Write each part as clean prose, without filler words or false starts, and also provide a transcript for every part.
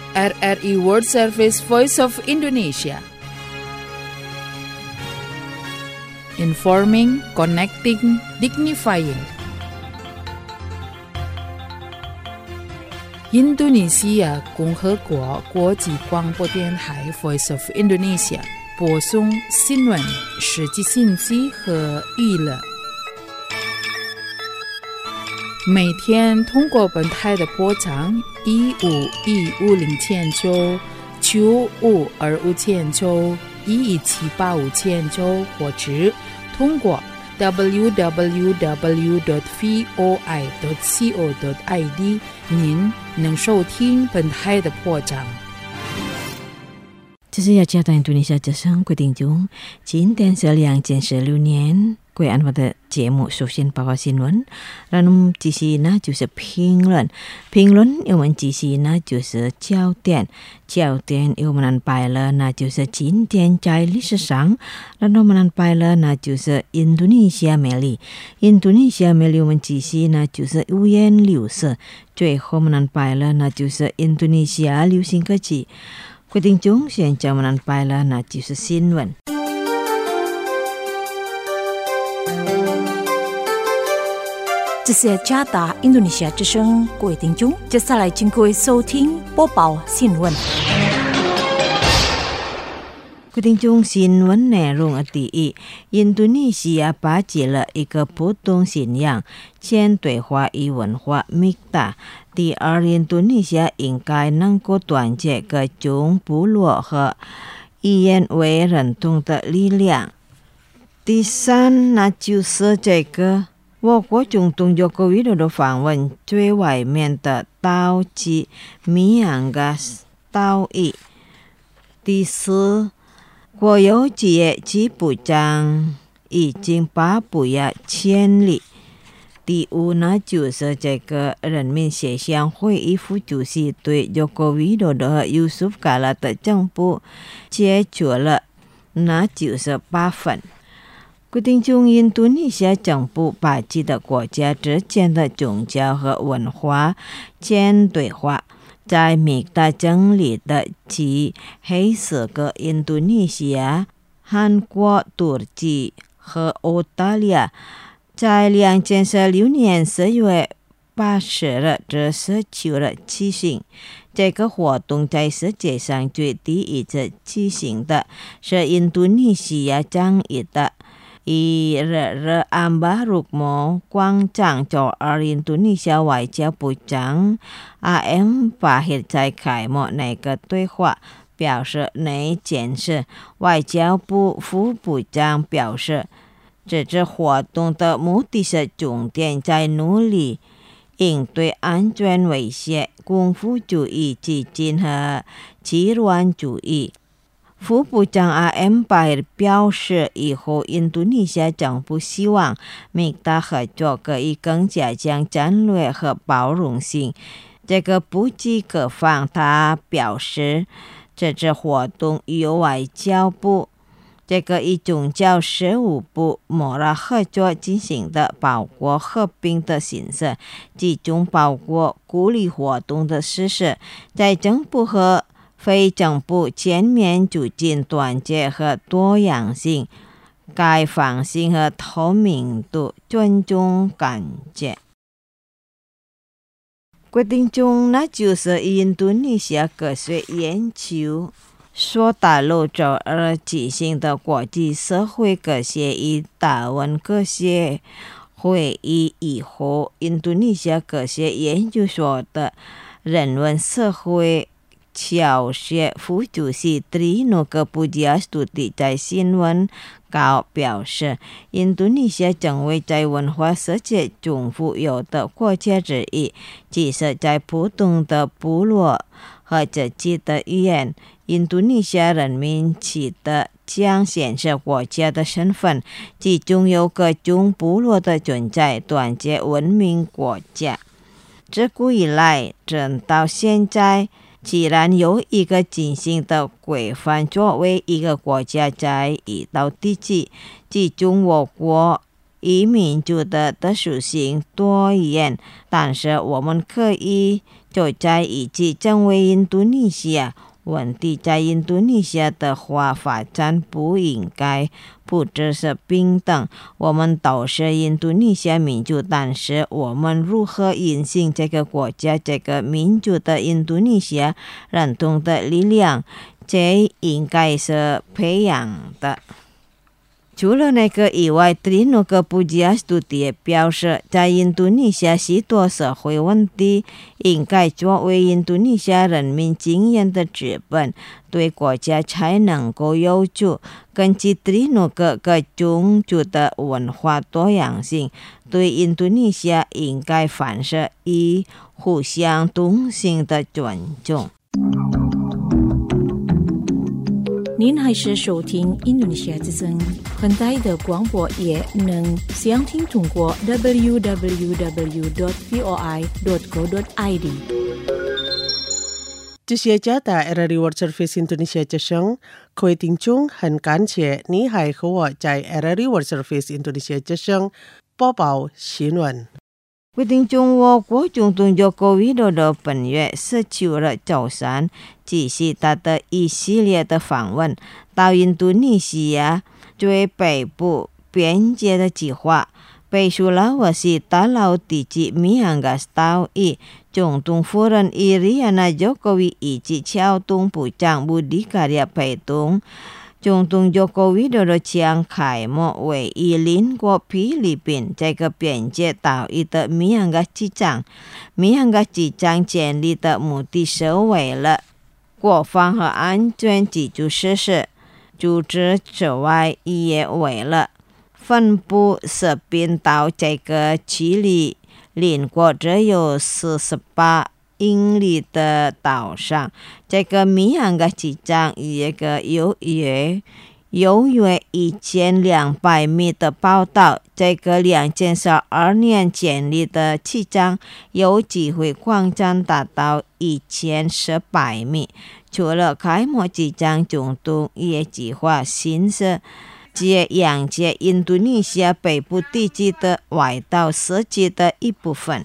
RRI World Service Voice of Indonesia. Informing, connecting, dignifying. Indonesia 共和国国际广播电台 Voice of Indonesia 播送新闻、实际信息和娱乐。每天通过本台的波长1515000兆、9525000兆、1178500兆，或者通过 www.voi.co.id 您能收听本台的波长。 这是雅加达印度尼西亚之声各位听众，今天是2016年贵安华的节目，首先报告新闻，然后继续呢就是评论，评论英文继续呢就是焦点，焦点英文安排了那就是今天在历史上，然后我们安排了那就是印度尼西亚魅力，印度尼西亚魅力我们继续呢就是五颜六色，最后我们安排了那就是印度尼西亚流行歌曲。各位听众，现在我们安排了那就是新闻。 这是加达印度尼西亚之声，各位听众，接下来请各位收听播报新闻。 各位听众，新闻内容第一，印度尼西亚巴结了一个不同信仰、兼对话与文化密达。第二，印度尼西亚应该能够团结各种部落和以言为认同的力量。第三，那就是这个我国总统佐科维多多访问最外面的岛及米昂加岛屿。第四，国有企业及部长已经把布亚迁离。第五呢，就是这个人民协商会议副主席对佐科维多多和尤苏夫卡拉的政府解除了，那就是8分。规定中印度尼西亚政府巴基的国家之间的宗教和文化间对话，在密达整理的及黑色个印度尼西亚、韩国、土耳其和澳大利亚在2016年4月80日至19日举行。这个活动在世界上最第一次举行的是印度尼西亚樟宜的IRR Ambarukmo 广场，2印度尼西亚外交部长 AM Fahid 在开幕那个对话表示，那件事外交部副部长表示，这次活动的目的是重点在努力应对安全威胁、共富主义、激进和极端主义。副部长 AM Fahid 表示，以后印度尼西亚政府希望密达合作可以更加强战略和包容性，这个不计各方。他表示，这次活动由外交部这个以宗教事务部莫拉合作进行的，包括合并的形式，其中包括鼓励活动的实施，在政府和非政府全面促进团结和多样性、开放性和透明度，尊重感觉。决定中，那就是印度尼西亚科学研究所大陆周2举行的国际社会科学与达文科学会议以后，印度尼西亚科学研究所的人文社会教学副主席 Trinoka Pujiastuti 在新闻稿表示，印度尼西亚成为在文化世界中富有的国家之一，即使在不同的部落和自己的语言，印度尼西亚人民取得将显示国家的身份，其中有各种部落的存在，团结文明国家。自古以来，直到现在，既然有一个进行的规范作为一个国家在一道地区，其中我国以民主的特殊性多元，但是我们可以就在一起成为印度尼西亚。问题在印度尼西亚的话，发展不应该不只是平等，我们都是印度尼西亚民族，但是我们如何引进这个国家、这个民族的印度尼西亚认同的力量，这应该是培养的。除了那个以外，Trinoko Pujiastuti也表示，在印度尼西亚许多社会问题应该作为印度尼西亚人民经验的资本，对国家才能够有助。根据 Trinoko 各种族的文化多样性，对印度尼西亚应该反射以互相同性的尊重。 您还是收听印度尼西亚之声，很大的广播也能详听通过 www.voi.co.id。 这些加大 RRI World Service Indonesia 之声，各位听众很感谢你还和我在 RRI World Service Indonesia 之声播报新闻。 各位听众，我国总统佐科维多多本月19日早上继续他的一系列的访问，到印度尼西亚最北部边界的计划。北苏拉瓦西大陆地区米安加斯岛屿，总统夫人伊里亚娜·佐科维以及交通部长布迪卡利亚陪同。总统佐科维多多将开幕位于邻国菲律宾这个边界岛屿的米安加机场。米安加机场建立的目的是为了国防和安全基础设施，除此之外，也为了分布设宾到这个距离邻国只有48英里的岛上。这个米安加机场一个有约1200米的报道，这个2012年建立的机场有机会扩展达到1400米。除了开幕机场，总统也计划新设迎接印度尼西亚北部地区的外岛设计的一部分。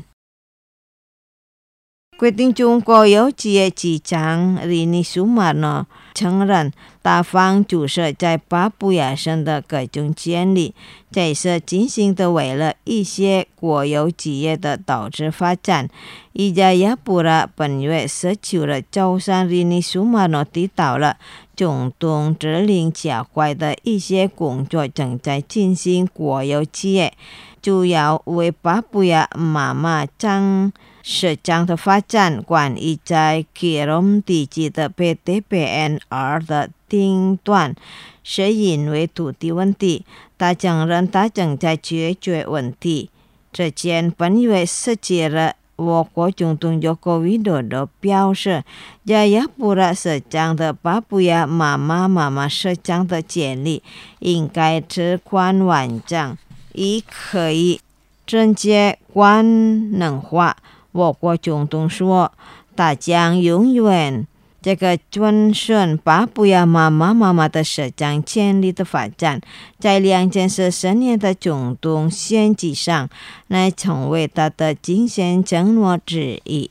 决定中国有机机长里尼苏马诺承认，大方注射在巴布亚省的各种建立，这是进行的为了一些国有企业的投资发展。伊加亚布拉本月19日早上，里尼苏马诺提到了总统指令加快的一些工作正在进行国有企业，主要为巴布亚妈妈市场的发展。关于在基隆地区的 PTPNR 的顶端，是因为土地问题，他承认他正在解决问题。之前本月17日，我国总统佐科维多多表示，加亚布拉市场的巴布亚妈妈市场的建立应该直观完整，以可以直接官能化。我国总统说，他将永远这个遵循巴布亚妈妈的市场建立的发展，在2014年的总统选举上来成为他的竞选承诺之一。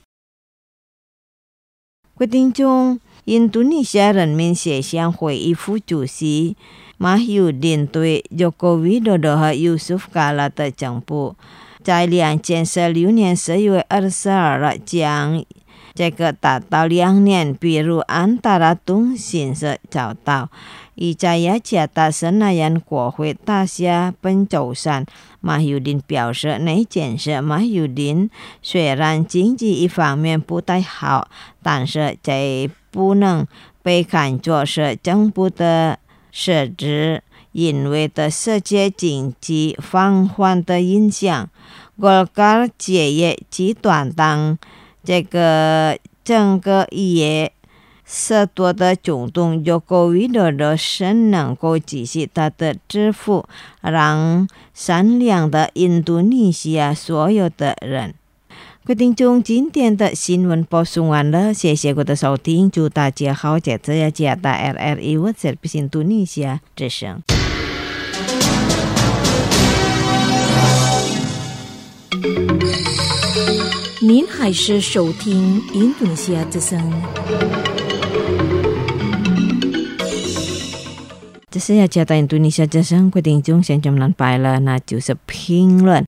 决定中，印度尼西亚人民协商会议副主席马尤丁对佐科维多多和尤苏夫卡拉的政府在2016年10月22日将这个达到2年，比如安达拉通信社找到。以在雅加达森纳人国会大厦本周三，马尤丁表示，那件事马尤丁虽然经济一方面不太好，但是这不能被看作是政府的失职，因为的世界经济放缓的影响。Golkar 企业集团当这个整个也是多的总统佐科维多多是能够继续他的支付，让善良的印度尼西亚所有的人。各位听众，今天的新闻播送完了，谢谢各位的收听，祝大家好，这是加大 RRI World Service Indonesia 之声。 您还是收听印度尼西亚之声。 这是要加到印度尼西亚之声，各位听众现在我们来了，那就是评论。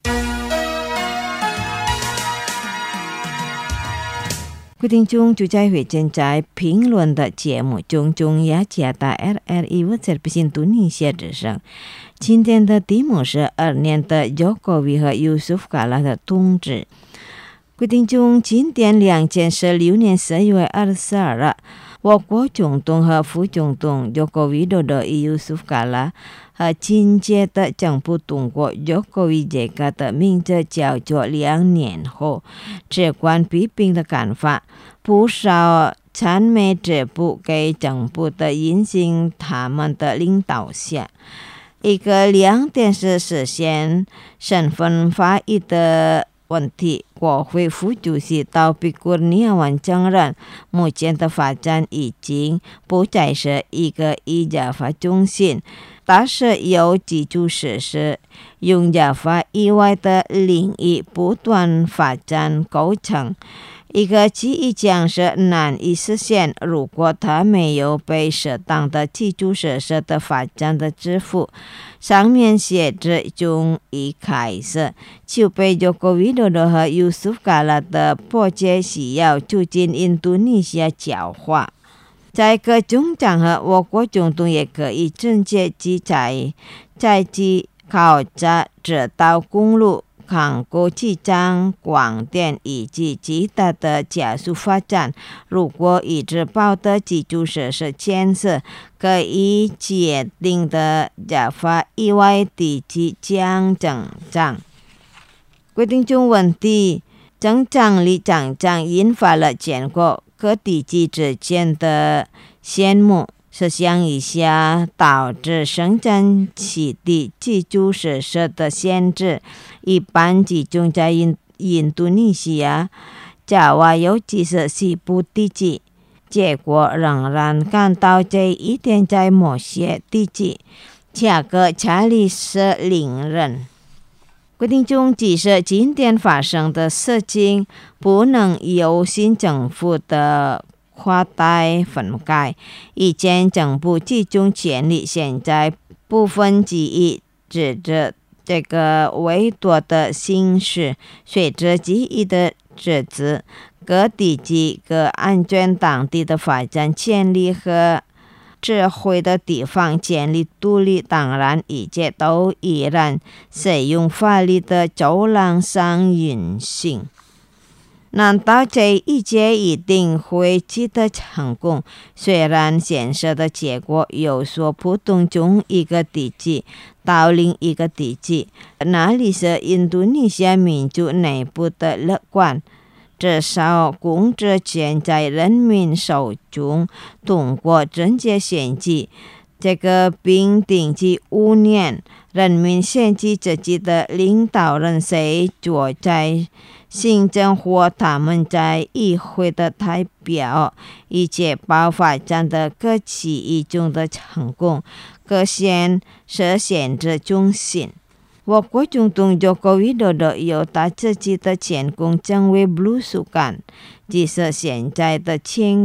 各位听众就在会正在评论的节目中也加到 RRI 我这边印度尼西亚之声。今天的题目是2年的 Jokowi 和 Yusuf Kala 的统治。各位听众，今天2016年12月22日，我国总统和副总统 Joko Widodo Yusuf Kala 和亲切的政府通过 Jokowi 这个的名字叫做2年后，直观批评的看法，不少参媒者不给政府的引信他们的领导下。一个亮点是实现身份法医的问题，国会副主席道比古尼亚万承认，目前的发展已经不再是一个以家法中心，但是有基础设施用家法以外的领域不断发展构成。一个记忆将是难以实现，如果它没有被适当的基础设施的发展的支付。上面写着从一开始就被 Joko Widodo 和 Yusuf Kala 的迫切需要促进印度尼西亚教化。在各种场合，我国总统也可以直接在其考察这道公路、港口、机场、广电以及其他的加速发展。如果已知报的基础设施建设可以决定的家法以外地区将增长。规定中问题增长率涨涨引发了全国各地区之间的羡慕。设想一下，导致生产起地基础设施的限制一般集中在印度尼西亚、爪哇，尤其是西部地区。结果仍然看到这一点在某些地区，价格差异是令人。规定中即使今天发生的事情不能由新政府的夸大分解，以前政府集中权力，现在部分记忆指着这个委托的形式，随着记忆的支持，各地区各安全当地的发展潜力和智慧的地方建立独立，当然一切都依然使用法律的走廊上运行。难道这一切一定会取得成功？虽然现实的结果有所不同，从一个地区到另一个地区，那里是印度尼西亚民族内部的乐观，至少控制权在人民手中。通过直接选举，这个并定期5年，人民选举自己的领导人，谁坐在行政或他们在议会的代表，以确保发展的各区域中的成功，各县设县制中心。我国总统 Joko Widodo 有他自己的前功，成为 belusukan， 即是现在的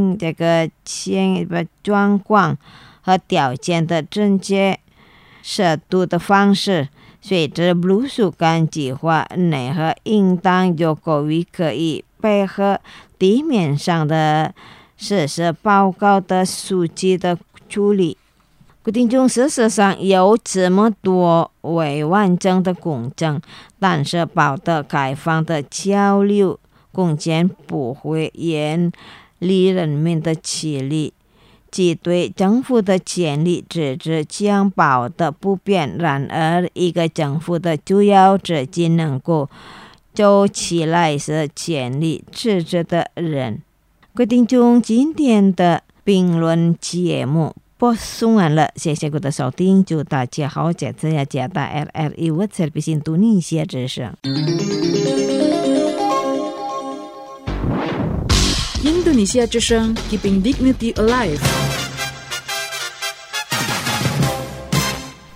状况和条件的正确适度的方式。随着 belusukan 计划内核，应当 Jokowi 可以配合地面上的事实报告的数据的处理。规定中事实上有这么多未完整的工程，但是保持开放的交流空间不会远离人民的气力。即对政府的权力支持将保的不变，然而一个政府的主要资金能够走起来是权力支持的人。规定中今天的评论节目播送完了，谢谢各位的收听，祝大家好，这次要加大 RRI 我这边印度尼西亚之声。 印度尼西亚之声 Keeping Dignity Alive。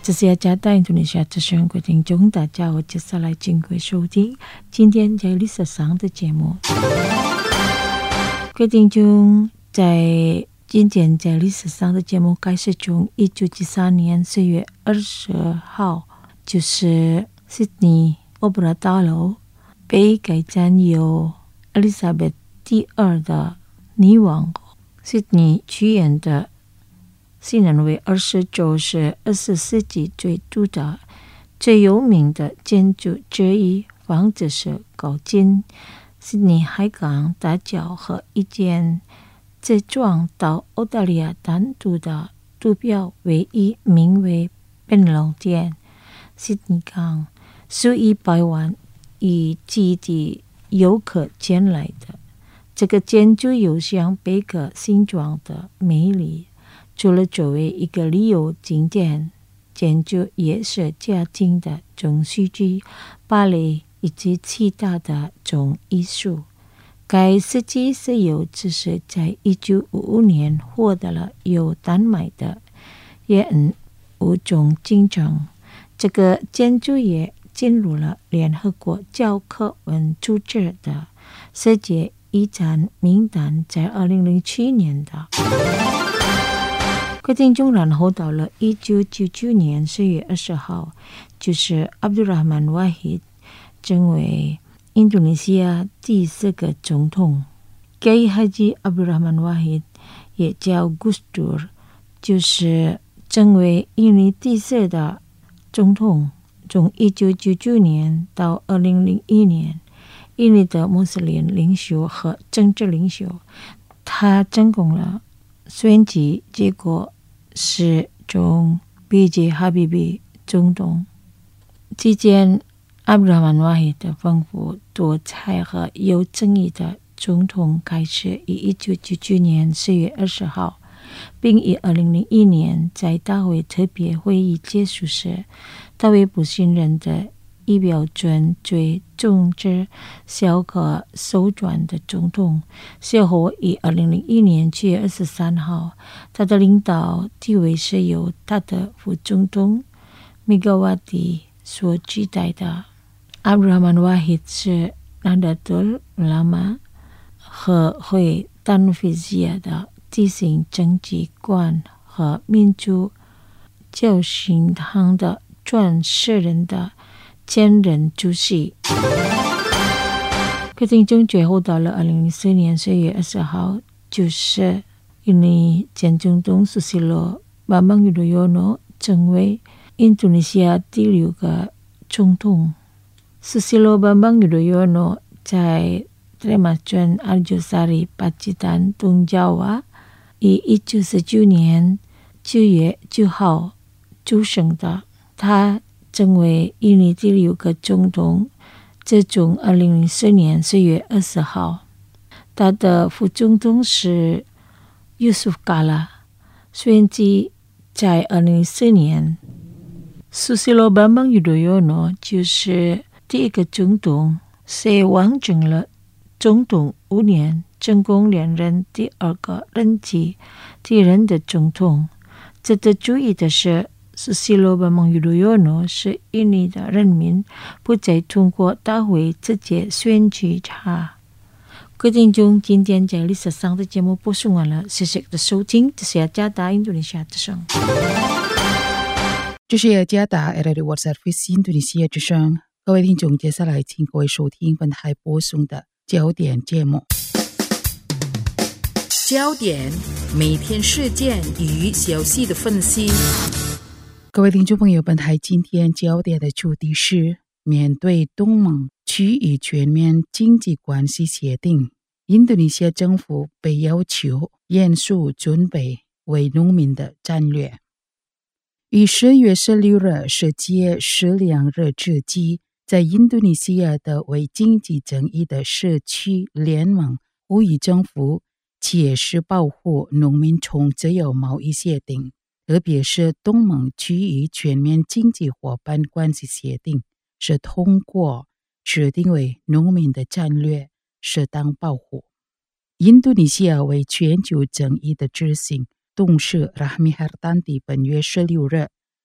这是要加大印度尼西亚之声各位听众，大家好，接下来请各位收听今天在历史上的节目。各位听众，在今天在历史上的节目开始从1973年4月20号，就是悉尼奥布拉大楼被改建由伊丽莎白第二的女王悉尼剧院的，现认为29是20世纪最独的、最有名的建筑之一，房子是靠近悉尼海港大桥和一间自装到澳大利亚单独的图标唯一名为奔龙店。悉尼港数以百万以计的游客前来的，这个建筑有像贝壳形状的魅力，除了作为一个旅游景点，建筑也是家庭的种戏剧、芭蕾以及其他的种艺术。该设计是由只是在1955年获得了由丹麦的耶恩物种金奖。这个建筑也进入了联合国教科文组织的世界遗产名单，在2007年的。各位听众，然后到了1999年4月20号，就是阿卜杜拉曼瓦希成为印度尼西亚第4个总统。该哈吉阿卜杜拉曼瓦希也叫 Gus Dur， 就是成为印尼第4的总统。从1999年到2001年，印尼的穆斯林领袖和政治领袖，他成功了选举结果是从 B.J. Habibie 总统。期间，阿卜杜拉曼瓦希的丰富多彩和有争议的总统开始于1999年4月20号，并于2001年在大会特别会议结束时，大为不信任的以标准最政治效果手段的总统。随后于2001年7月23号，他的领导地位是由他的副总统米格瓦蒂所取代的。阿卜杜拉曼瓦希是纳达图尔乌拉玛和会丹菲西亚的执行政绩官和民主教行堂的创始人的前任主席。各听众，最后到了2004年4月20号，就是印尼前总统苏西罗巴邦尤多尤诺成为印度尼西亚第6个总统。苏西罗巴邦尤多尤诺在Tremajon Arjosari Pacitan Tung Jawa于1949年9月9号出生的。他成为印尼第6个总统，自从2004年4月20号。他的副总统是 Yusuf Kala， 选举在2004年。Susilo Bambang Yudhoyono 就是第1个总统，是完成了总统5年，成功连任第2个任期第任的总统。值得注意的是，Susilo Bambang Yudhoyono 是印尼的人民不再通过大会直接选举他。各位听众，今天在历史上的节目播送完了，谢谢的收听，这是雅加达印度尼西亚之声。 这是雅加达 RRI World Service 印度尼西亚之声。各位听众，接下来请各位收听本台播送的焦点节目。焦点，每天事件与消息的分析。各位听众朋友，本台今天焦点的主题是：面对东盟区域全面经济关系协定，印度尼西亚政府被要求严肃准备为农民的战略。于10月16日世界食粮日之际，在印度尼西亚的为经济正义的社区联盟呼吁政府切实保护农民从自由贸易协定，特别是东盟区域全面经济伙伴关系协定，是通过制定为农民的战略适当保护。印度尼西亚为全球正义的执行董事 Rahmi Hartanti 本月16日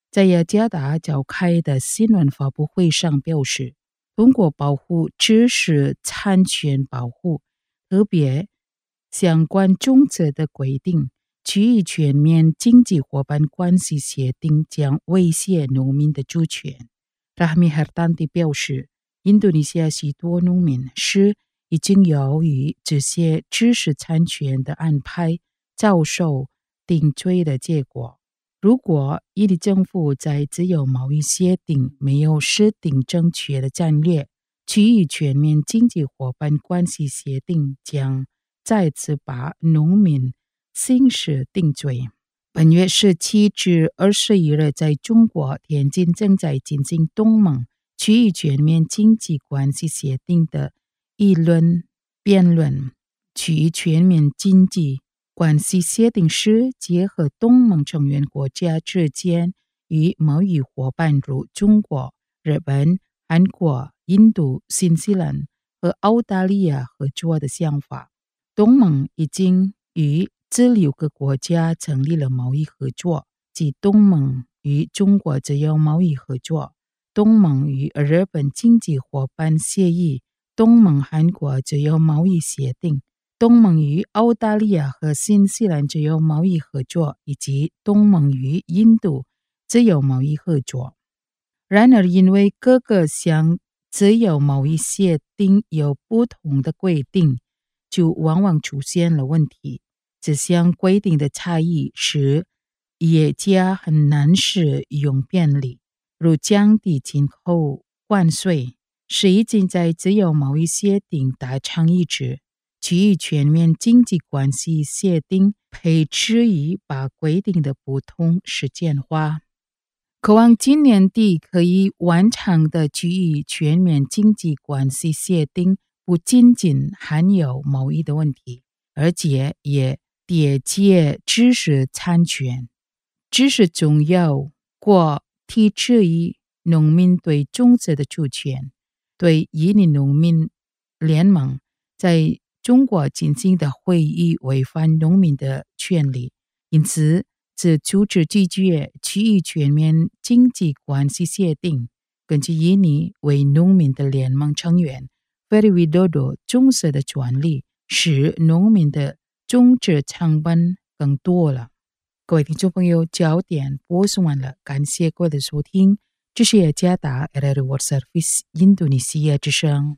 在雅加达召开的新闻发布会上表示，通过保护知识产权保护，特别相关种植的规定，区域全面经济伙伴关系协定将威胁农民的主权。Rahmi Hartanti 表示，印度尼西亚许多农民是已经由于这些知识产权的安排遭受定罪的结果。如果印尼政府在自由贸易协定没有制定正确的战略，区域全面经济伙伴关系协定将再次把农民刑事定罪。本月17至21日，在中国天津正在进行东盟区域全面经济关系协定的议论辩论。区域全面经济关系协定是结合东盟成员国家之间与贸易伙伴如中国、日本、韩国、印度、新西兰和澳大利亚合作的想法。东盟已经与这6个国家成立了贸易合作，即东盟与中国自由贸易合作、东盟与日本经济伙伴协议、东盟韩国自由贸易协定、东盟与澳大利亚和新西兰自由贸易合作，以及东盟与印度自由贸易合作。然而，因为各个项自由贸易协定有不同的规定，就往往出现了问题。这项规定的差异使业家很难使用便利，如降低进口关税，是已经在自由贸易协定达成一致。区域全面经济关系协定配置于把规定的不同实践化。渴望今年底可以完成的区域全面经济关系协定，不仅仅含有贸易的问题，而且也叠接知识产权。知识重要过提质于农民对种植的主权。对印尼农民联盟在中国进行的会议违反农民的权利，因此这组织拒绝区域全面经济关系协定。根据印尼为农民的联盟成员Ferry Widodo 种植的专利，使农民的种植成本更多了。各位听众朋友，焦点播送完了，感谢各位的收听。这是雅加达 RRI World Service 印度尼西亚之声。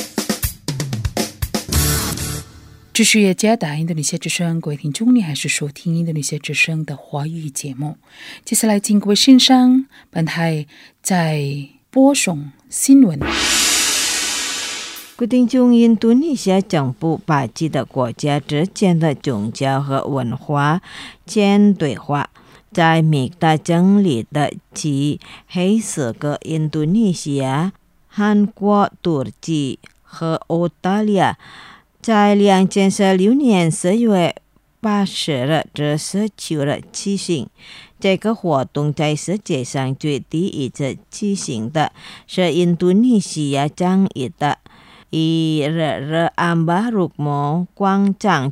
这是雅加达印度尼西亚之声，各位听众，你还是收听印度尼西亚之声的华语节目。接下来请各位欣赏本台在播送新闻。 规定中印度尼西亚政府把几个国家之间的宗教和文化间对话。在米大整理的及黑色个印度尼西亚、韩国、土耳其和澳大利亚在2016年4月80日至19日举行。这个活动在世界上最第一次举行的是印度尼西亚樟宜的日安巴鲁莫广场，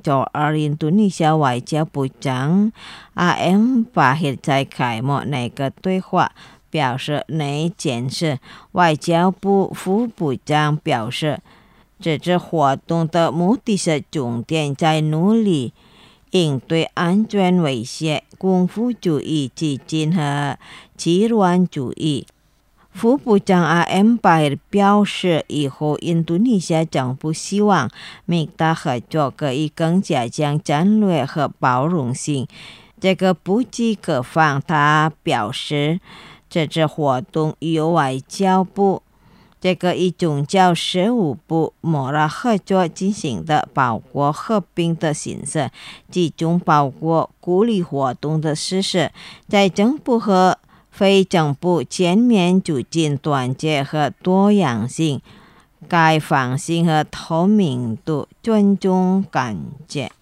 印度尼西亚外交部长RM Fahid在开幕那个对话表示，那件事外交部副部长表示，这次活动的目的是重点在努力应对安全威胁、共富主义、激进和极端主义。副部长RM Fahid表示，以后印度尼西亚政府希望美大合作可以更加强战略和包容性，这个不计各方。他表示，这次活动由外交部、这个以宗教事务部、莫拉合作进行的，包括合并的形式，其中包括鼓励活动的实施，在政府和非政府全面促进团结和多样性、开放性和透明度，尊重感觉。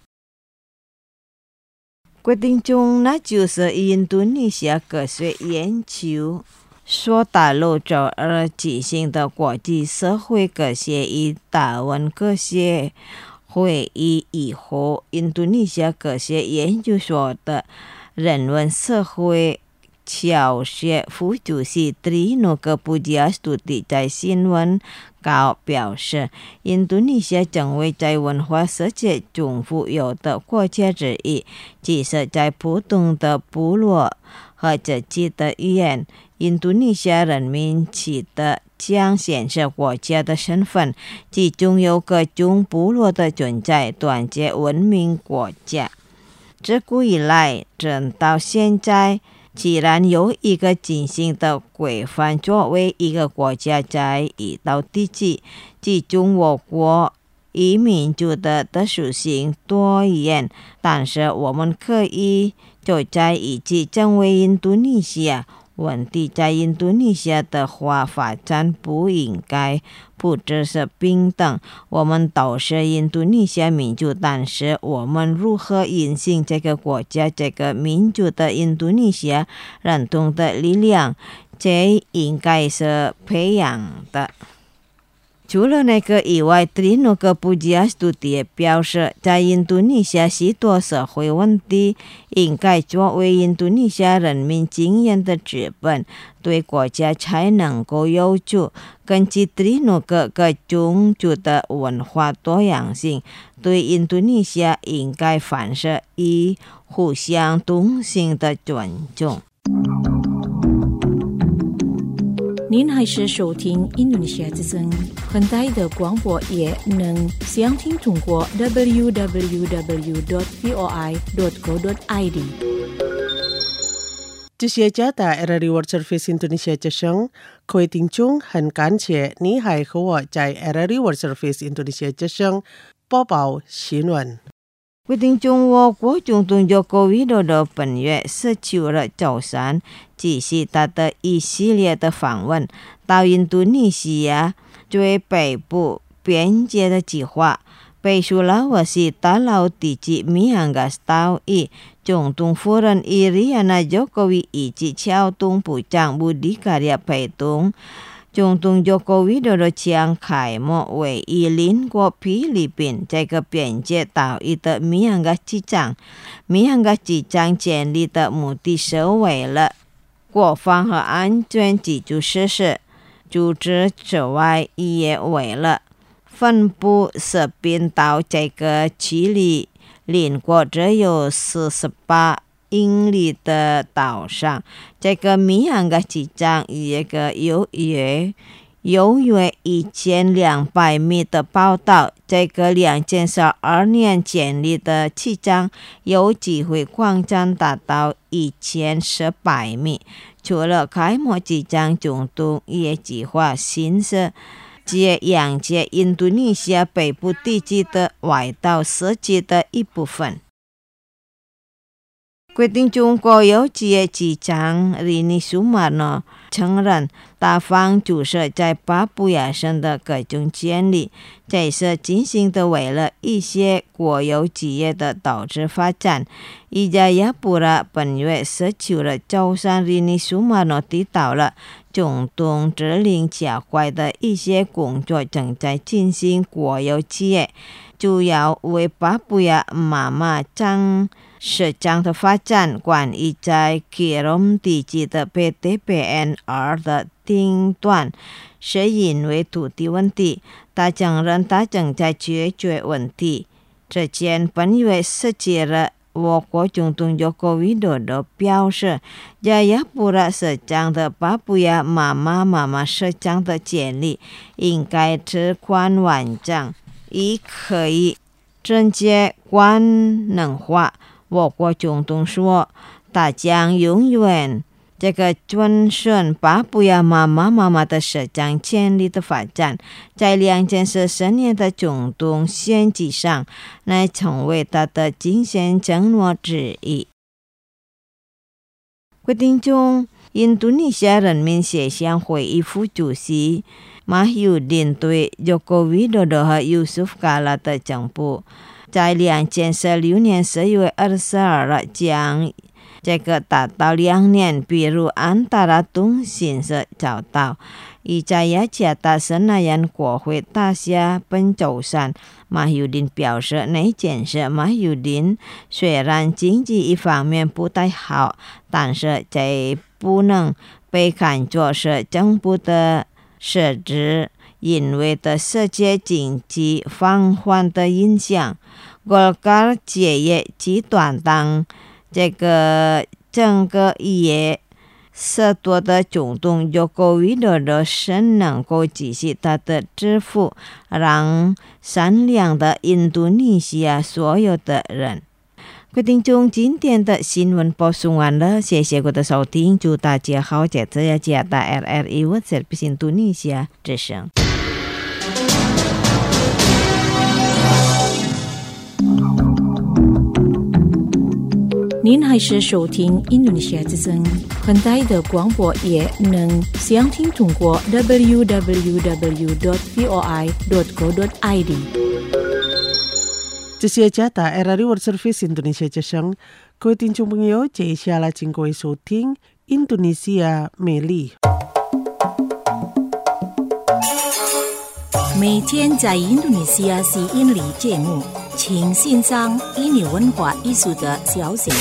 决定中，那就是印度尼西亚科学研究所大陆周二举行的国际社会科学与达文科学会议以后，印度尼西亚科学研究所的人文社会小学副主席 Trinoko Pujiastuti 在新闻稿表示，印度尼西亚成为在文化世界中富有的国家之一，即使在不同的部落和自己的语言，印度尼西亚人民取得将显示国家的身份，其中有各种部落的存在，团结文明国家。自古以来，直到现在，既然有一个精心的规范作为一个国家在一道地基，其中我国以民主的特殊性多元，但是我们可以走在一起成为印度尼西亚。问题在印度尼西亚的话，发展不应该不只是平等，我们都是印度尼西亚民族，但是我们如何引进这个国家、这个民族的印度尼西亚认同的力量，这应该是培养的。除了那个以外， Trinoko Pujiastuti 也表示，在印度尼西亚许多社会问题应该作为印度尼西亚人民经验的资本，对国家才能够有助。根据 Trinoko 各种族的文化多样性，对印度尼西亚应该反射以互相同性的尊重。 您还是收听印度尼西亚之声，很大的广播也能详听中国 www.voi.co.id。 这些加大 RRI World Service Indonesia 之声，各位听众很感谢你还和我在 RRI World Service Indonesia 之声播报新闻。 各位听众，我国总统佐科维多多本月19日早上继续他的一系列的访问，到印度尼西亚最北部边界的计划，被苏拉瓦西大陆地区米安加斯岛屿总统夫人伊里亚娜·佐科维以及交通部长布迪卡利亚陪同。总统佐科维多多将开幕为以邻国菲律宾这个边界岛屿的米安加机场。米安加机场建立的目的是为了国防和安全基础设施，除此之外，也为了分布设宾岛这个距离邻国只有48英里的岛上。这个米安加机场有一个有约1200米的跑道，这个2012年建立的机场有机会扩展达到1400米。除了开幕机场，总统也计划新设接迎接印度尼西亚北部地区的外岛设计的一部分。决定中国有机机长Rini Sumarno承认大方注射在巴布亚省的各种建立，这是进行的为了一些国有企业的投资发展。伊加亚布拉本月19日早上，Rini Sumarno提到了总统指令加快的一些工作正在进行国有企业，主要为巴布亚妈妈将市场的发展，关于在基隆地区的 PTPNR 的顶端，是因为土地问题。他承认他正在解决问题。之前本月17日，我国总统佐科维多多表示，加亚布拉市场的巴布亚妈妈市场的建立应该是宽完整，以可以直接官能化。我国总统说，他将永远这个遵循巴布亚妈妈的市场建立的发展，在2014年的总统选举上来成为他的竞选承诺之一。决定中，印度尼西亚人民协商会议副主席马希乌丁对佐科维多多和尤苏夫卡拉的政府在2016年4月22日将这个达到2年，比如安达拉通信社找到，以在雅加达圣纳人国会大厦本周三马友林表示，内建设马友林虽然经济一方面不太好，但是这不能被看作是政府的失职，因为对世界经济放缓的影响，国家企业集团等这个整个业许多的中东有够娱乐的神能够继续它的支付，让善良的印度尼西亚所有的人。各位听众，今天的新闻播送完了，谢谢各位的收听，祝大家好，在这家的 RRI World Service 印度尼西亚之声。 您还是收听印度尼西亚之声，很大的广播也能详听通过 www.voi.co.id。 这些加大 RRI World Service 印度尼西亚之声，各位听众朋友，接下来请各位收听印度尼西亚美丽。 每天在印度尼西亚吸引力节目，请欣赏印尼文化艺术的消息。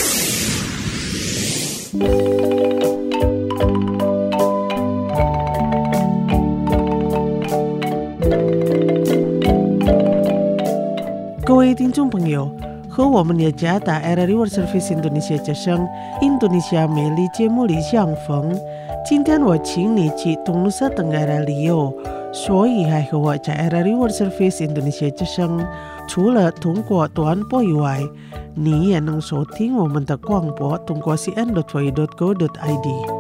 各位听众朋友，和我们的加大 RRI World Service 印度尼西亚之声印度尼西亚美丽节目里相逢。今天我请你去东努沙登盖拉旅游，所以还和我在 RRI World Service 印度尼西亚之声，除了通过短波以外，你也能收听我们的广播，通过 cn.voi.go.id。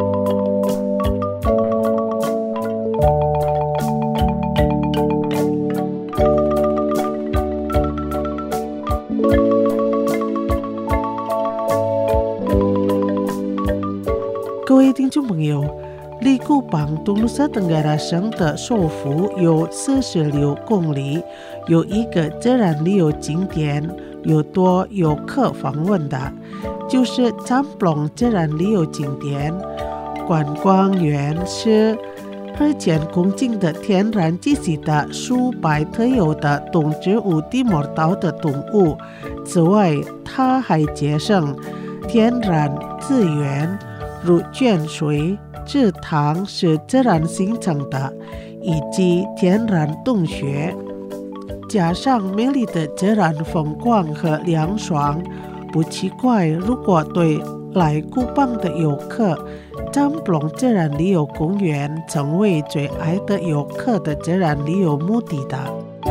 各位听众朋友，离古邦东努沙登盖拉省的首府有46公里，有一个自然旅游景点，有多游客访问的，就是占布隆自然旅游景点。观光园是2000公顷的天然栖息的数百特有的动植物地膜岛的动物。此外，它还节省天然资源，如泉水、池塘是自然形成的，以及天然洞穴。加上美丽的自然风光和凉爽，不奇怪，如果对来古邦的游客，占布隆自然旅游公园成为最爱的游客的自然旅游目的地。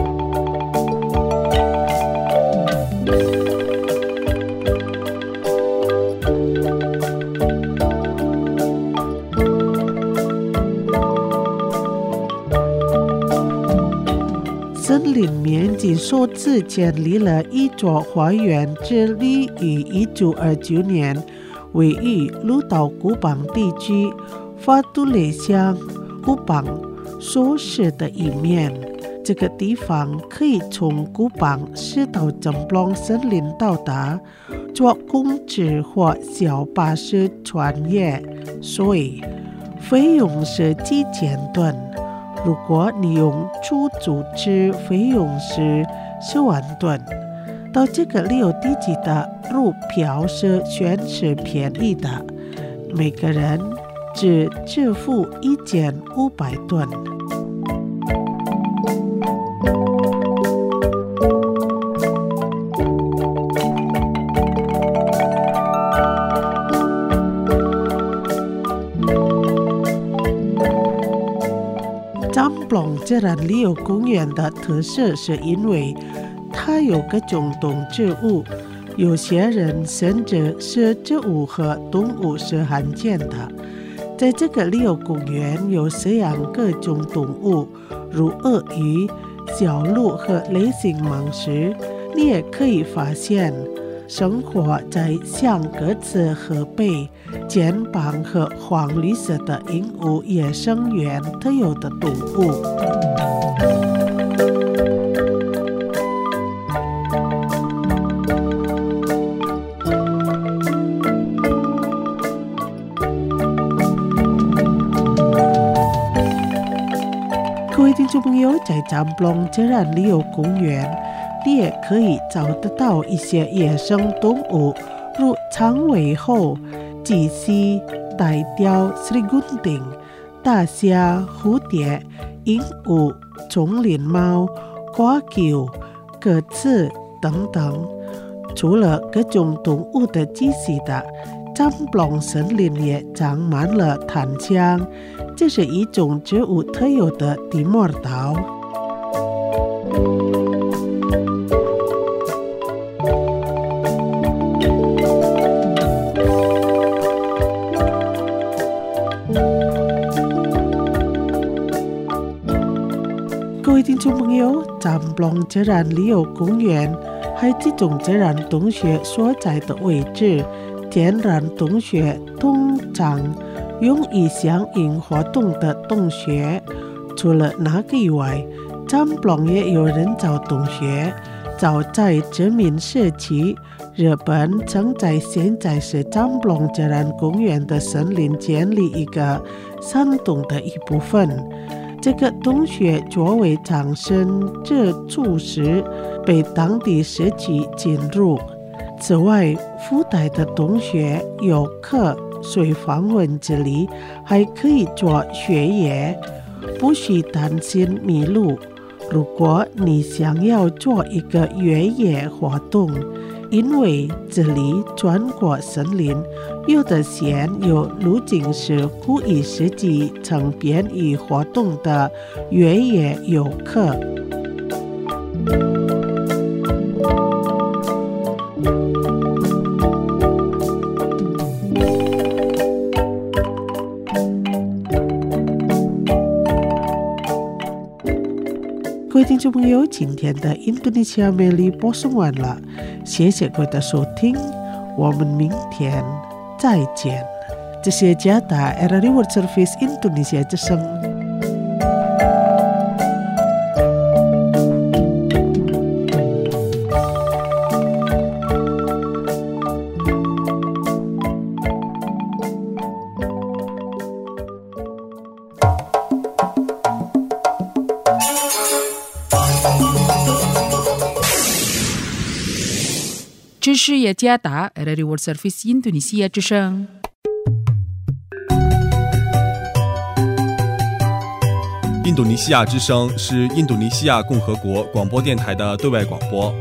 森林面积首次建立了一座花园，致力于1929年位于鲁岛古邦地区法都雷乡古邦首市的一面。这个地方可以从古邦市到占布隆森林到达，坐公车或小巴士穿越，所以费用是几千吨。如果你用出租车，费用是10万吨。到这个旅游地区的入票是全是便宜的，每个人只支付1500吨。占布隆自然旅游公园的特色是因为它有各种动植物，有些人甚至是植物和动物是罕见的。在这个旅游公园有饲养各种动物，如鳄鱼、小鹿和类型蟒蛇。你也可以发现生活在像鸽子、河贝、肩膀和黄绿色的鹦鹉野生园特有的动物。各位听众朋友， 友在占龙自然旅游公园，你也可以找得到一些野生动物，如长尾猴、麂蜥、大雕、Srigunting、大虾、蝴蝶、鹦鹉、丛林猫、瓜球、鸽子等等。除了各种动物的栖息的占龙森林也长满了檀香，这是一种植物特有的蒂莫尔岛。各位听众朋友，占龙自然旅游公园还这种自然洞穴所在的位置，天然洞穴通常用以响应活动的洞穴。除了那个以外，占龙也有人造洞穴。早在殖民时期，日本曾在现在是占龙自然公园的森林建立一个山洞的一部分。这个洞穴作为藏身之处时，被当地社区进入。此外，附带的洞穴有可随访问之里，还可以做雪野，不需担心迷路。如果你想要做一个越野活动，因为这里穿过森林，有的线有路径是故意设计成便于活动的越野游客。各位听众朋友，今天的印度尼西亚美丽播送完了，谢谢各位的收听，我们明天再见。这是加达 RRI World Service Indonesia 之声。 这是雅加达 RRI World Service Indonesia 之声。 印度尼西亚之声是印度尼西亚共和国广播电台的对外广播。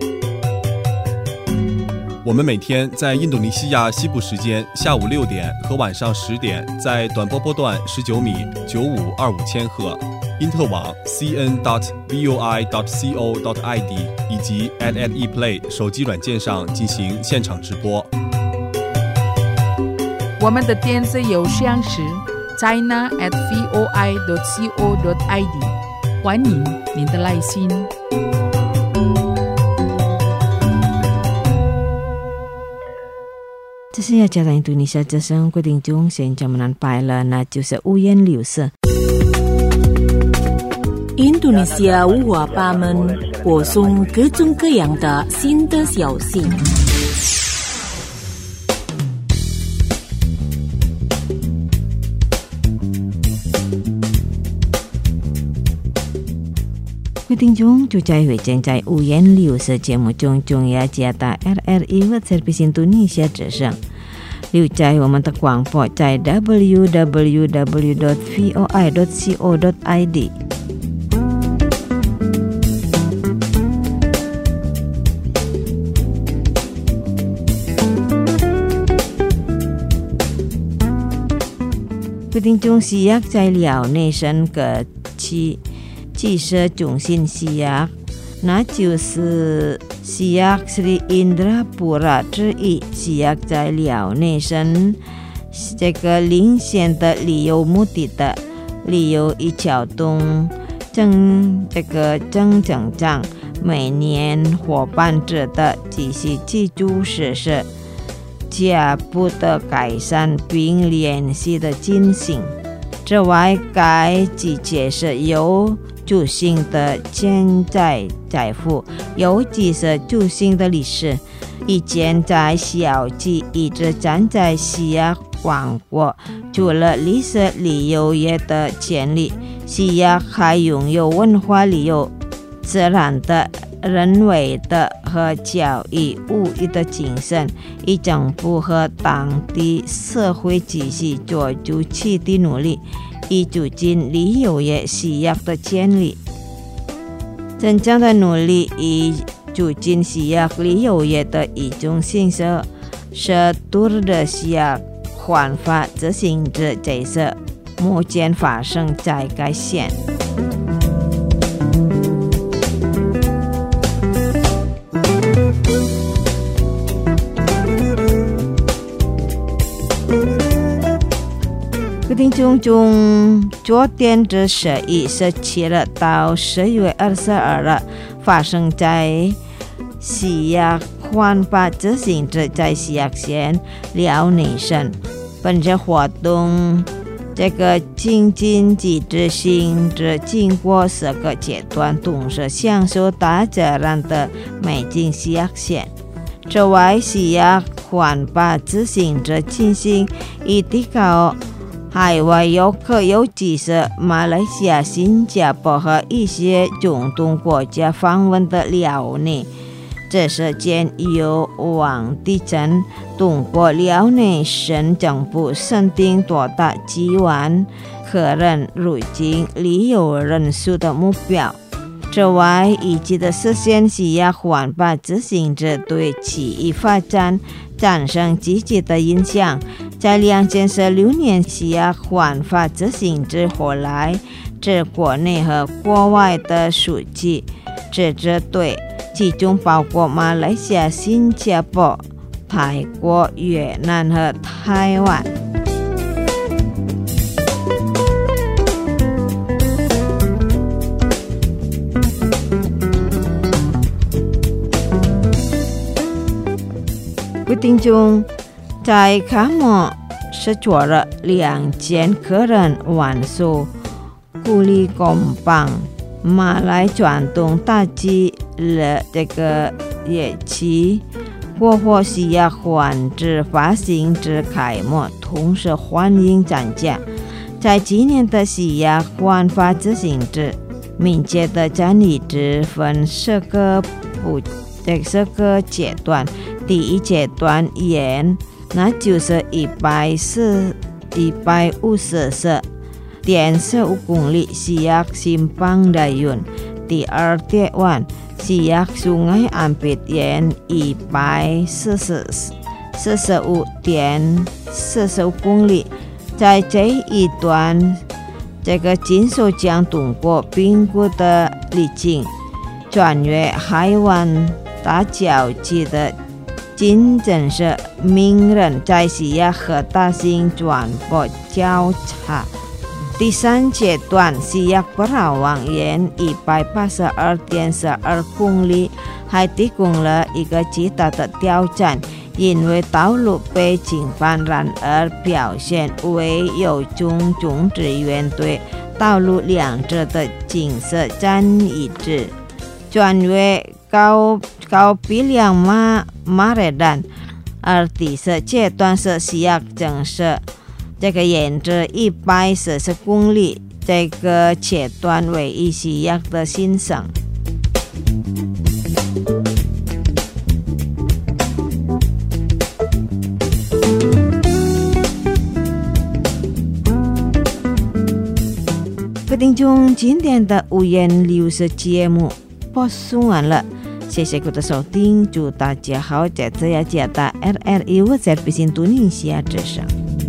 我们每天在印度尼西亚西部时间下午6点和晚上10点，在短波波段19米9525千赫。因特网 cn.voi.co.id 以及 @ePlay 手机软件上进行现场直播。 我们的电子邮箱是 china@voi.co.id， 欢迎您的来信。 这是雅加达印度尼西亚之声，各位听众现在们安排了，那就是五颜六色。 印度尼西亚五花八门，播送各种各样的新的消息。 各位听众，就在会正在五颜六色节目中，中雅加达 RRI World Service Indonesia 之声。留在我们的广播在 www.voi.co.id。听众西亚在辽内省各区建设中心西亚，那就是西亚Sri Indrapura之一。西亚在辽内省这个领先的旅游目的的旅游一条龙增长，每年伙伴者的继续记住实施。加步的改善并连续的进行。此外，该季节是有助性的潜在财富，尤其是助性的历史，以前在小区一直站在西亚广阔，除了历史旅游业的潜力， 西亚还拥有文化旅游、自然的、人为的和教育务育的精神，以政府和当地社会体系做出起的努力，以促进旅游业事业的建立。真正的努力以促进西亚旅游业的一种形式，是多的西亚环法执行者角色目前发生在该县。各位听众，从昨天的11月17日到10月22日，发生在西亚环法执行者在西亚县辽宁省。本次活动这个经济及执行者经过10个阶段，同时享受大自然的美景西亚县。此外，西亚环法执行者进行以提高海外游客，尤其是马来西亚、新加坡和一些中东国家访问的辽宁。这是件有望地震通过辽宁省政府审定多达几万客人入境旅游人数的目标。此外，以及的实现西亚环法执行者对企业发展产生积极的影响。在2016年西亚环法执行者后来，自国内和国外的数据自治队，其中包括马来西亚、新加坡、泰国、越南和台湾。各位听众，在卡莫是做了2000客人完数，鼓励公帮马来传统大祭了这个业绩，过后西亚环之发行之开幕，同时欢迎参加。在今年的西亚环法执行者，民间的战役之分10个阶段。第一阶段沿，那就是150.15公里西亚simpang Dayun。第二阶段西亚sungai Ampit沿145.45公里。在这一段，这个金属将通过冰谷的历经，穿越海湾大交界的金正是名人在西亚和大型转播交叉。第三阶段西亚布拉王沿182.12公里，还提供了一个极大的挑战，因为道路被侵犯，然而表现为有种种志愿对道路两者的景色站一致，穿越高比两马reddan。而第四阶段是西亚正式这个沿着140公里这个阶段为以西亚的欣赏。各位听众，今天的五颜六色节目播送完了，谢谢各位的收听，祝大家好，在这样加大 RRI Service Indonesia 之上。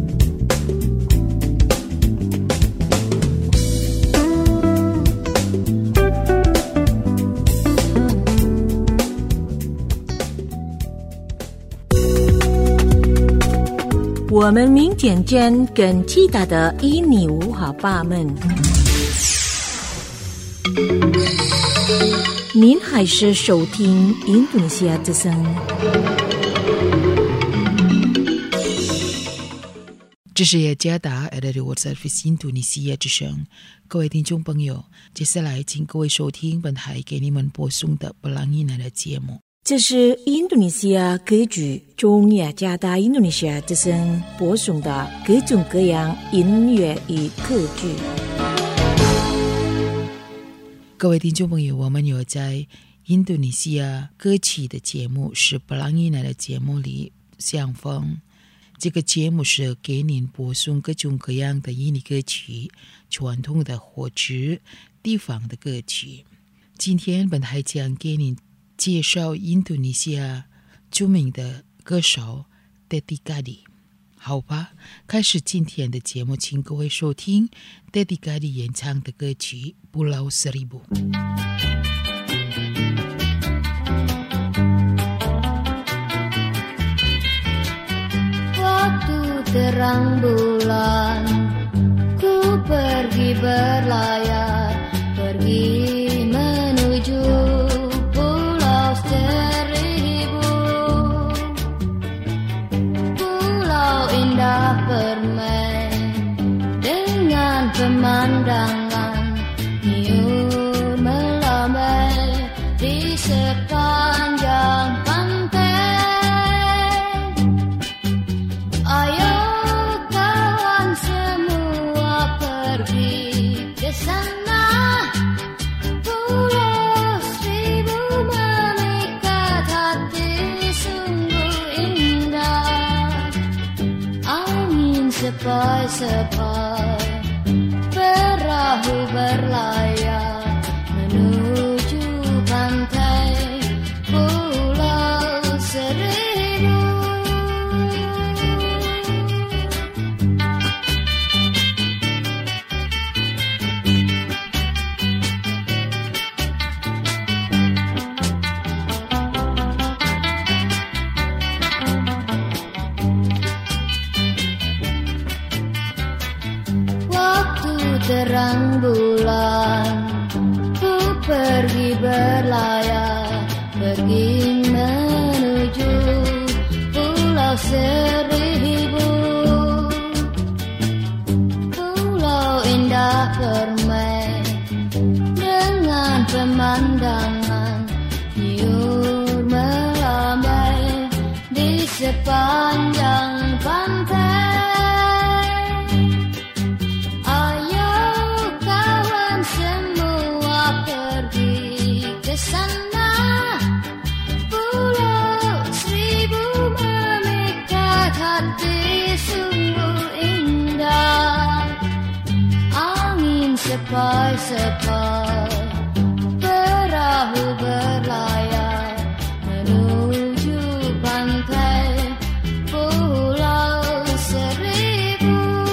我们明天见，更期待的印尼文化吧们。您还是收听印度尼西亚之声。 这是雅加达 RRI World Service 印度尼西亚之声，各位听众朋友，接下来请各位收听本台给你们播送的布朗伊奈的节目。 这是印度尼西亚歌剧中雅加达印度尼西亚之声播送的各种各样音乐与歌剧。 各位听众朋友，我们有在印度尼西亚歌曲的节目是布朗伊奈的节目里相逢。这个节目是给您播送各种各样的印尼歌曲，传统的或者地方的歌曲。今天本台将给您介绍印度尼西亚著名的歌手 Teddy Gadi。好吧，开始今天的节目，请各位收听 Teddy Gadi 演唱的歌曲《Pulau Seribu》。 Waktu terang bulan, ku pergi berlayar, pergi menuju Pulau Seribu. Pulau indah permai dengan pemandangan nyur melambai di sepanjang pantai. Ayo kawan semua pergi ke sana. Pulau Seribu memikat hati sungguh indah. Angin sepoi-sepoi, perahu berlayar menuju pantai Pulau Seribu. Waktu terang bulan, ku pergi berlayar, pergi menuju Pulau Seribu. Pulau indah permai dengan pemandangan nyur melambai di sepanjang pantai. Ayo kawan semua pergi ke sana. Pulau Seribu memikat hati sungguh indah. Angin sepoi-sepoi, perahu berlayar menuju pantai Pulau Seribu.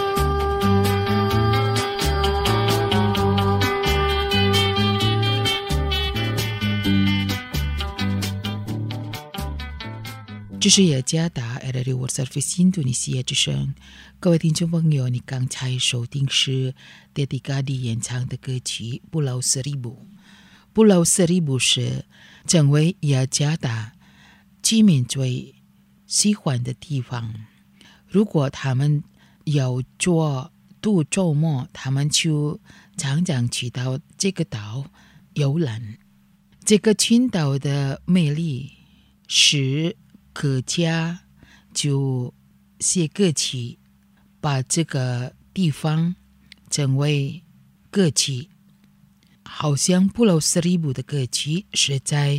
这是雅加达 Radio World Service 印度尼西亚之声。各位听众朋友，你刚才收听是 Teddy Gadi 演唱的歌曲《Pulau Seribu》。Pulau Seribu 是成为雅加达居民最喜欢的地方。如果他们有做度周末，他们就常常去到这个岛游览。这个群岛的魅力使各家就写歌曲，把这个地方成为歌曲。好像布劳斯里布的歌曲是在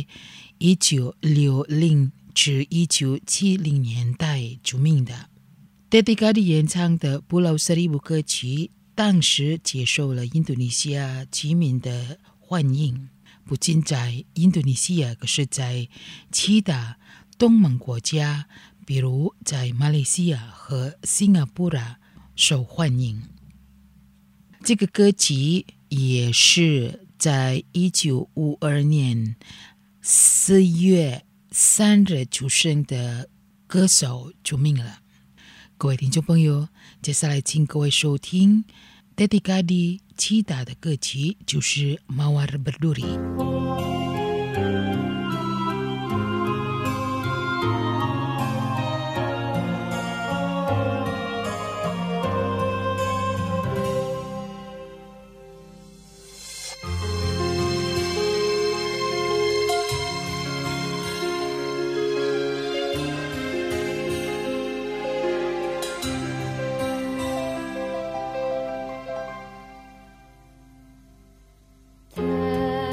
1960至1970年代著名的。Teddy Gadi 演唱的布劳斯里布歌曲当时接受了印度尼西亚居民的欢迎，不仅在印度尼西亚，可是在其他东盟国家，比如在马来西亚和新加坡受欢迎。这个歌曲也是在1952年4月3日出生的歌手著名了。各位听众朋友，接下来请各位收听 Teddy Gadi 其他的歌曲，就是 Mawar Berduri.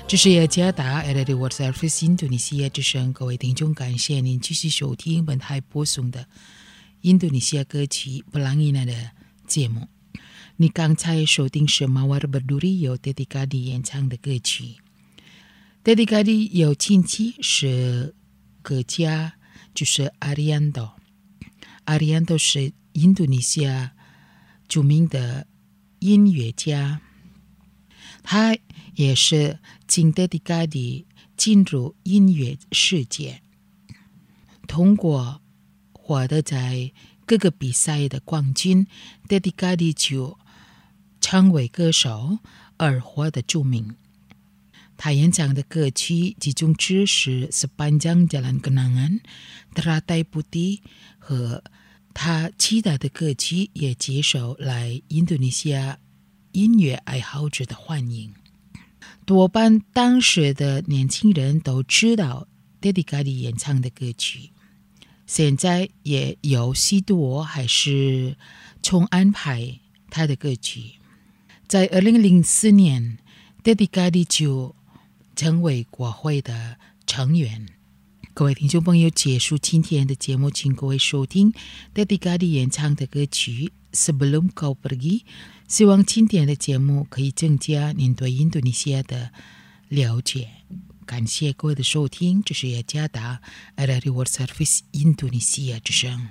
这是雅加达 RRI World Service 印度尼西亚之声，各位听众，感谢您继续收听本台播送的印度尼西亚歌曲布朗伊娜的节目。你刚才收听是 Mawar Berduri 由 Teddy Kadi 演唱的歌曲。Teddy Kadi 有亲戚是歌家，就是 Arianto。Arianto 是印度尼西亚著名的音乐家，他也是请 Teddy Kadi 进入音乐世界，通过获得在各个比赛的冠军， Teddy Kadi 就成为歌手而获得著名。他演唱的歌曲集中之是 Sepanjang Jalan Kenangan、Teratai Putih 和他其他的歌曲也接受来印度尼西亚音乐爱好者的欢迎。多半当时的年轻人都知道 Teddy Kadi 演唱的歌曲，现在也有许多还是重安排他的歌曲。在2004年 Teddy Kadi 就成为国会的成员。各位听众朋友，结束今天的节目，请各位收听 Teddy Kadi 演唱的歌曲 Sebelum Kau Pergi。希望今天的节目可以增加您对印度尼西亚的了解。感谢各位的收听，这是雅加达 RRI World Service 印度尼西亚之声。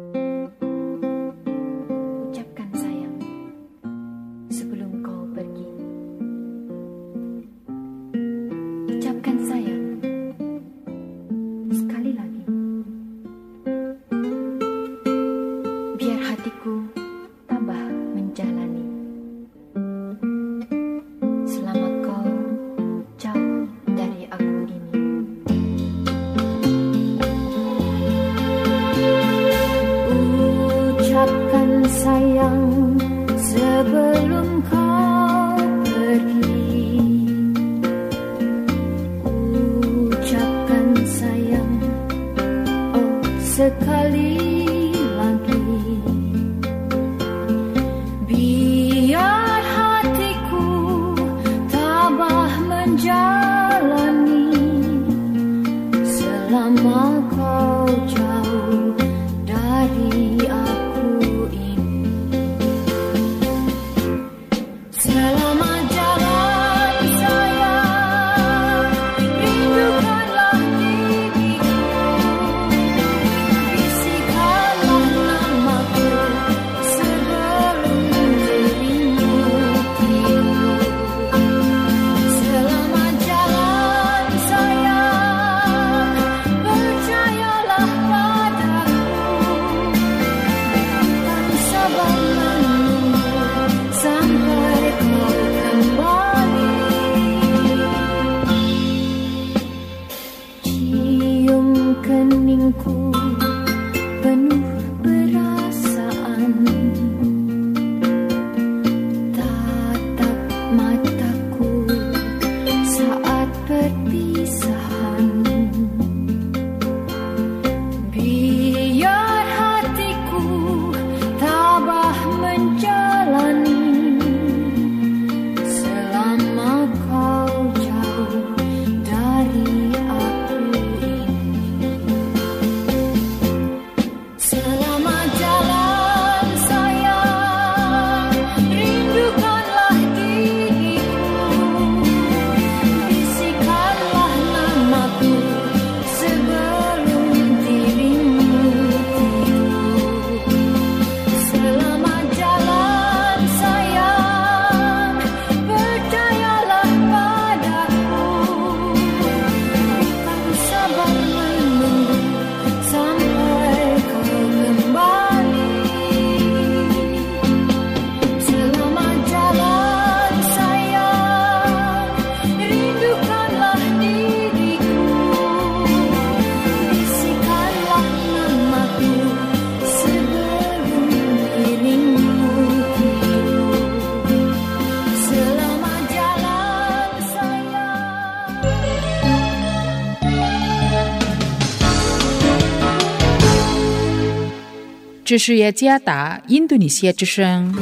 这是雅加达印度尼西亚之声。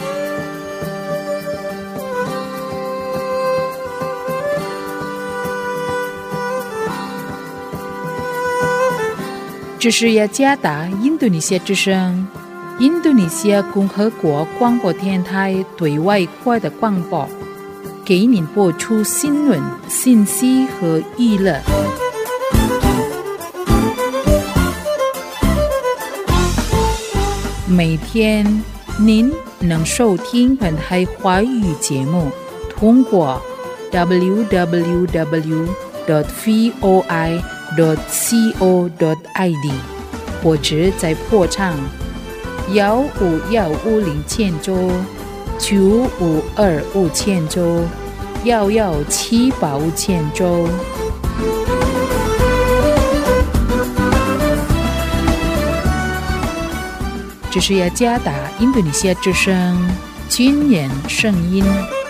这是雅加达印度尼西亚之声，印度尼西亚共和国广播电台对外国的广播，给您播出新闻、信息和娱乐。每天您能收听本台华语节目，通过 www.voi.co.id 或者在波长15150千兆、95250千兆、11785千兆。这是雅加达印度尼西亚之声军人声音。